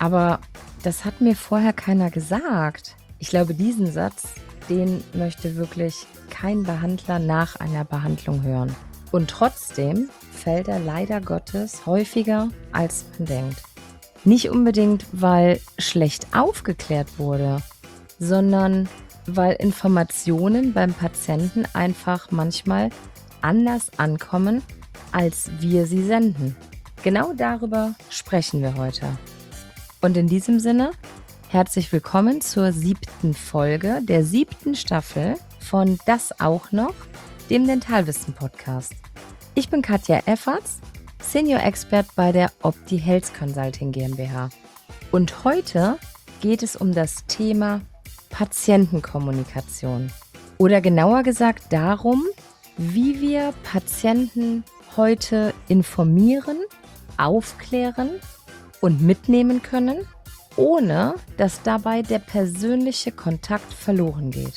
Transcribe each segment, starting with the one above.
Aber das hat mir vorher keiner gesagt. Ich glaube, diesen Satz, den möchte wirklich kein Behandler nach einer Behandlung hören. Und trotzdem fällt er leider Gottes häufiger, als man denkt. Nicht unbedingt, weil schlecht aufgeklärt wurde, sondern weil Informationen beim Patienten einfach manchmal anders ankommen, als wir sie senden. Genau darüber sprechen wir heute. Und in diesem Sinne, herzlich willkommen zur 7. Folge der 7. Staffel von Das auch noch, dem Dentalwissen-Podcast. Ich bin Katja Efferts, Senior Expert bei der Opti Health Consulting GmbH. Und heute geht es um das Thema Patientenkommunikation. Oder genauer gesagt darum, wie wir Patienten heute informieren, aufklären und mitnehmen können, ohne dass dabei der persönliche Kontakt verloren geht.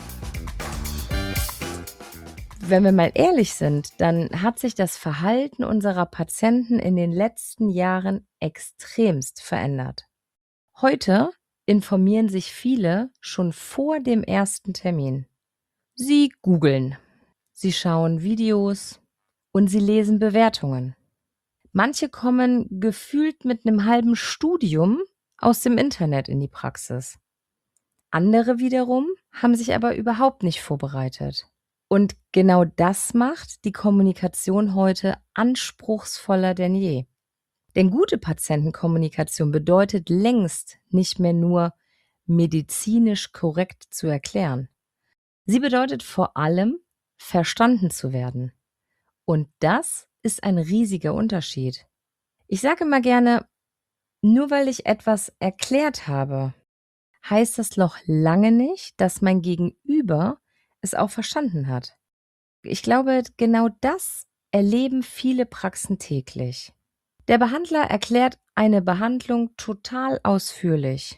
Wenn wir mal ehrlich sind, dann hat sich das Verhalten unserer Patienten in den letzten Jahren extremst verändert. Heute informieren sich viele schon vor dem ersten Termin. Sie googeln, sie schauen Videos und sie lesen Bewertungen. Manche kommen gefühlt mit einem halben Studium aus dem Internet in die Praxis. Andere wiederum haben sich aber überhaupt nicht vorbereitet. Und genau das macht die Kommunikation heute anspruchsvoller denn je. Denn gute Patientenkommunikation bedeutet längst nicht mehr nur medizinisch korrekt zu erklären. Sie bedeutet vor allem, verstanden zu werden. Und das ist ein riesiger Unterschied. Ich sage immer gerne, nur weil ich etwas erklärt habe, heißt das noch lange nicht, dass mein Gegenüber es auch verstanden hat. Ich glaube, genau das erleben viele Praxen täglich. Der Behandler erklärt eine Behandlung total ausführlich.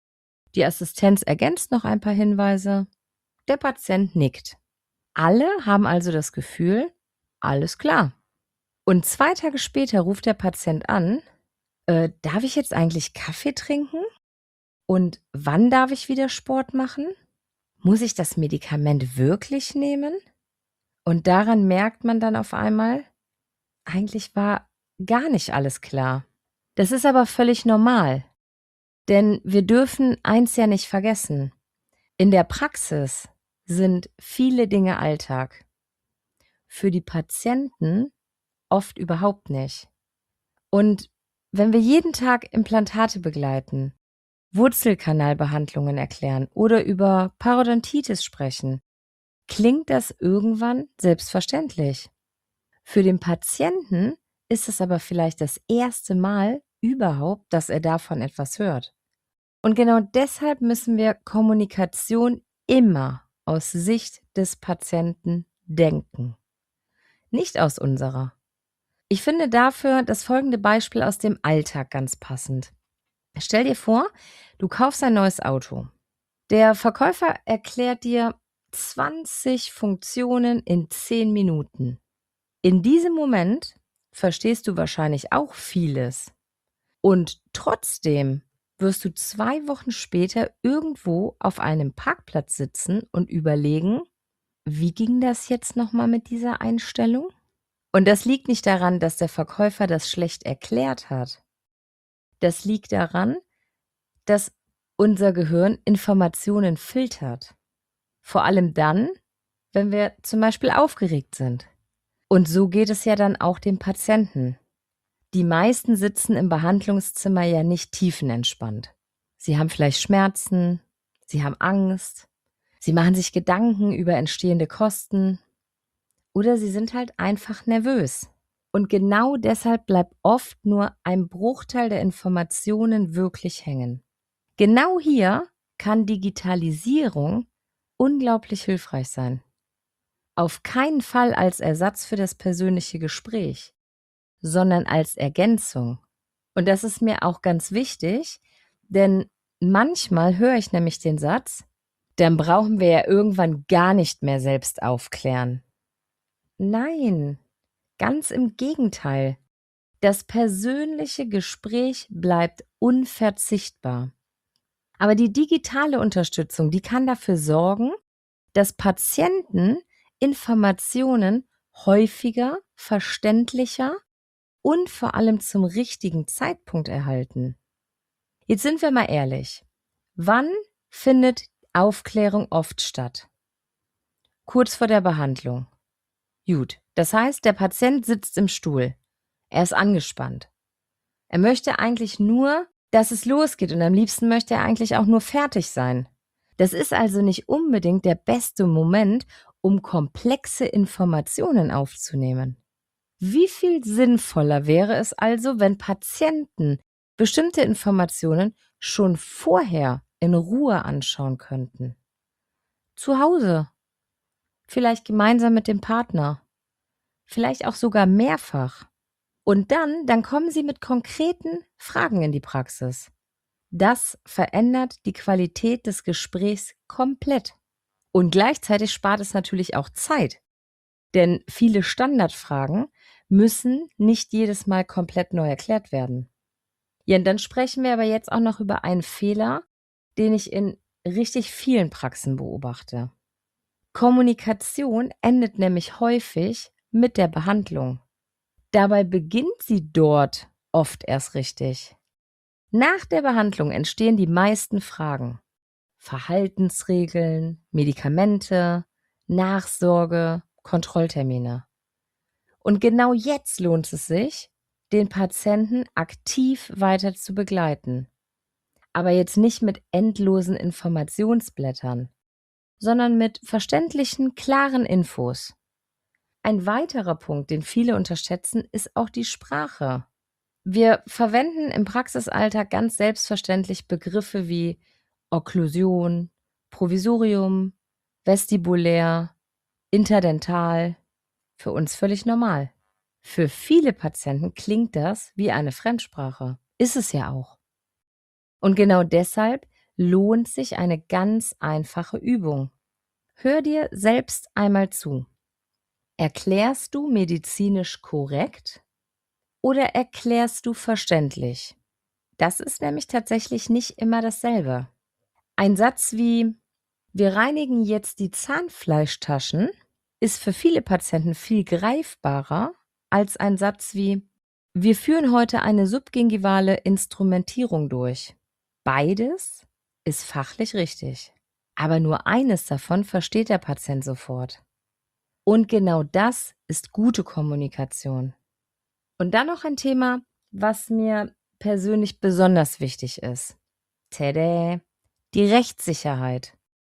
Die Assistenz ergänzt noch ein paar Hinweise. Der Patient nickt. Alle haben also das Gefühl, alles klar. Und 2 Tage später ruft der Patient an, darf ich jetzt eigentlich Kaffee trinken? Und wann darf ich wieder Sport machen? Muss ich das Medikament wirklich nehmen? Und daran merkt man dann auf einmal, eigentlich war gar nicht alles klar. Das ist aber völlig normal, denn wir dürfen eins ja nicht vergessen. In der Praxis sind viele Dinge Alltag. Für die Patienten oft überhaupt nicht. Und wenn wir jeden Tag Implantate begleiten, Wurzelkanalbehandlungen erklären oder über Parodontitis sprechen, klingt das irgendwann selbstverständlich. Für den Patienten ist es aber vielleicht das erste Mal überhaupt, dass er davon etwas hört. Und genau deshalb müssen wir Kommunikation immer aus Sicht des Patienten denken, nicht aus unserer. Ich finde dafür das folgende Beispiel aus dem Alltag ganz passend. Stell dir vor, du kaufst ein neues Auto. Der Verkäufer erklärt dir 20 Funktionen in 10 Minuten. In diesem Moment verstehst du wahrscheinlich auch vieles. Und trotzdem wirst du 2 Wochen später irgendwo auf einem Parkplatz sitzen und überlegen, wie ging das jetzt nochmal mit dieser Einstellung? Und das liegt nicht daran, dass der Verkäufer das schlecht erklärt hat. Das liegt daran, dass unser Gehirn Informationen filtert. Vor allem dann, wenn wir zum Beispiel aufgeregt sind. Und so geht es ja dann auch dem Patienten. Die meisten sitzen im Behandlungszimmer ja nicht tiefenentspannt. Sie haben vielleicht Schmerzen, sie haben Angst, sie machen sich Gedanken über entstehende Kosten oder sie sind halt einfach nervös. Und genau deshalb bleibt oft nur ein Bruchteil der Informationen wirklich hängen. Genau hier kann Digitalisierung unglaublich hilfreich sein. Auf keinen Fall als Ersatz für das persönliche Gespräch, sondern als Ergänzung. Und das ist mir auch ganz wichtig, denn manchmal höre ich nämlich den Satz, dann brauchen wir ja irgendwann gar nicht mehr selbst aufklären. Nein, ganz im Gegenteil. Das persönliche Gespräch bleibt unverzichtbar. Aber die digitale Unterstützung, die kann dafür sorgen, dass Patienten Informationen häufiger, verständlicher und vor allem zum richtigen Zeitpunkt erhalten. Jetzt sind wir mal ehrlich. Wann findet Aufklärung oft statt? Kurz vor der Behandlung. Gut, das heißt, der Patient sitzt im Stuhl. Er ist angespannt. Er möchte eigentlich nur, dass es losgeht und am liebsten möchte er eigentlich auch nur fertig sein. Das ist also nicht unbedingt der beste Moment, um komplexe Informationen aufzunehmen. Wie viel sinnvoller wäre es also, wenn Patienten bestimmte Informationen schon vorher in Ruhe anschauen könnten? Zu Hause, vielleicht gemeinsam mit dem Partner, vielleicht auch sogar mehrfach. Und dann kommen sie mit konkreten Fragen in die Praxis. Das verändert die Qualität des Gesprächs komplett. Und gleichzeitig spart es natürlich auch Zeit. Denn viele Standardfragen müssen nicht jedes Mal komplett neu erklärt werden. Ja, und dann sprechen wir aber jetzt auch noch über einen Fehler, den ich in richtig vielen Praxen beobachte. Kommunikation endet nämlich häufig mit der Behandlung. Dabei beginnt sie dort oft erst richtig. Nach der Behandlung entstehen die meisten Fragen. Verhaltensregeln, Medikamente, Nachsorge, Kontrolltermine. Und genau jetzt lohnt es sich, den Patienten aktiv weiter zu begleiten. Aber jetzt nicht mit endlosen Informationsblättern, sondern mit verständlichen, klaren Infos. Ein weiterer Punkt, den viele unterschätzen, ist auch die Sprache. Wir verwenden im Praxisalltag ganz selbstverständlich Begriffe wie Okklusion, Provisorium, vestibulär, interdental. Für uns völlig normal. Für viele Patienten klingt das wie eine Fremdsprache. Ist es ja auch. Und genau deshalb lohnt sich eine ganz einfache Übung. Hör dir selbst einmal zu. Erklärst du medizinisch korrekt oder erklärst du verständlich? Das ist nämlich tatsächlich nicht immer dasselbe. Ein Satz wie: Wir reinigen jetzt die Zahnfleischtaschen ist für viele Patienten viel greifbarer als ein Satz wie: Wir führen heute eine subgingivale Instrumentierung durch. Beides ist fachlich richtig, aber nur eines davon versteht der Patient sofort. Und genau das ist gute Kommunikation. Und dann noch ein Thema, was mir persönlich besonders wichtig ist. Tada! Die Rechtssicherheit.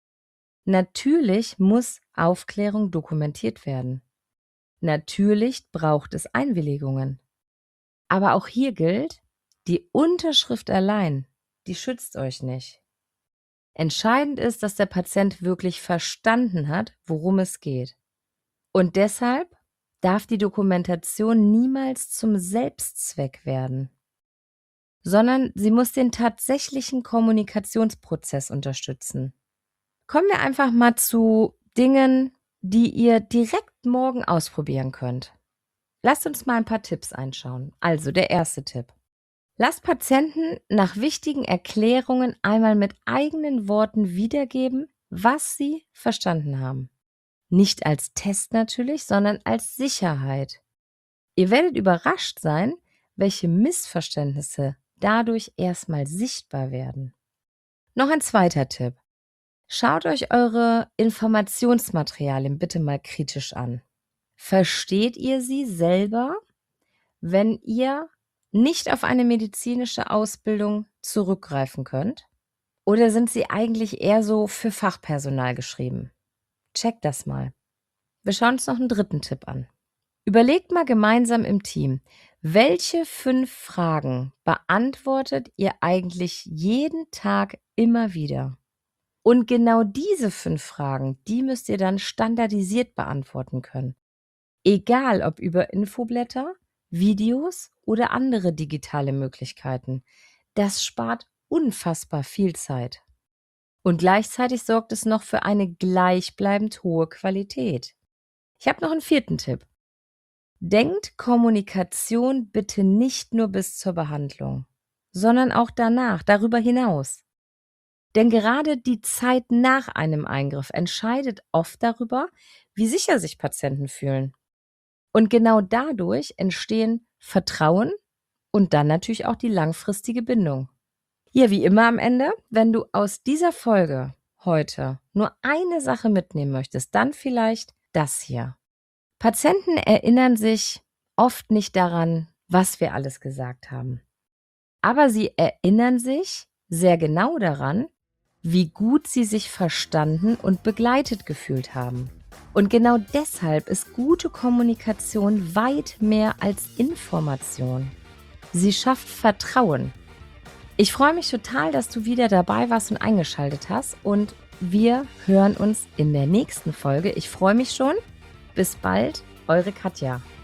Natürlich muss Aufklärung dokumentiert werden. Natürlich braucht es Einwilligungen. Aber auch hier gilt, die Unterschrift allein, die schützt euch nicht. Entscheidend ist, dass der Patient wirklich verstanden hat, worum es geht. Und deshalb darf die Dokumentation niemals zum Selbstzweck werden, sondern sie muss den tatsächlichen Kommunikationsprozess unterstützen. Kommen wir einfach mal zu Dingen, die ihr direkt morgen ausprobieren könnt. Lasst uns mal ein paar Tipps einschauen. Also der erste Tipp. Lasst Patienten nach wichtigen Erklärungen einmal mit eigenen Worten wiedergeben, was sie verstanden haben. Nicht als Test natürlich, sondern als Sicherheit. Ihr werdet überrascht sein, welche Missverständnisse dadurch erstmal sichtbar werden. Noch ein zweiter Tipp. Schaut euch eure Informationsmaterialien bitte mal kritisch an. Versteht ihr sie selber, wenn ihr nicht auf eine medizinische Ausbildung zurückgreifen könnt? Oder sind sie eigentlich eher so für Fachpersonal geschrieben? Checkt das mal. Wir schauen uns noch einen dritten Tipp an. Überlegt mal gemeinsam im Team, welche 5 Fragen beantwortet ihr eigentlich jeden Tag immer wieder? Und genau diese 5 Fragen, die müsst ihr dann standardisiert beantworten können. Egal ob über Infoblätter, Videos oder andere digitale Möglichkeiten. Das spart unfassbar viel Zeit. Und gleichzeitig sorgt es noch für eine gleichbleibend hohe Qualität. Ich habe noch einen vierten Tipp. Denkt Kommunikation bitte nicht nur bis zur Behandlung, sondern auch danach, darüber hinaus. Denn gerade die Zeit nach einem Eingriff entscheidet oft darüber, wie sicher sich Patienten fühlen. Und genau dadurch entstehen Vertrauen und dann natürlich auch die langfristige Bindung. Ja, wie immer am Ende, wenn du aus dieser Folge heute nur eine Sache mitnehmen möchtest, dann vielleicht das hier. Patienten erinnern sich oft nicht daran, was wir alles gesagt haben. Aber sie erinnern sich sehr genau daran, wie gut sie sich verstanden und begleitet gefühlt haben. Und genau deshalb ist gute Kommunikation weit mehr als Information. Sie schafft Vertrauen. Ich freue mich total, dass du wieder dabei warst und eingeschaltet hast. Und wir hören uns in der nächsten Folge. Ich freue mich schon. Bis bald, eure Katja.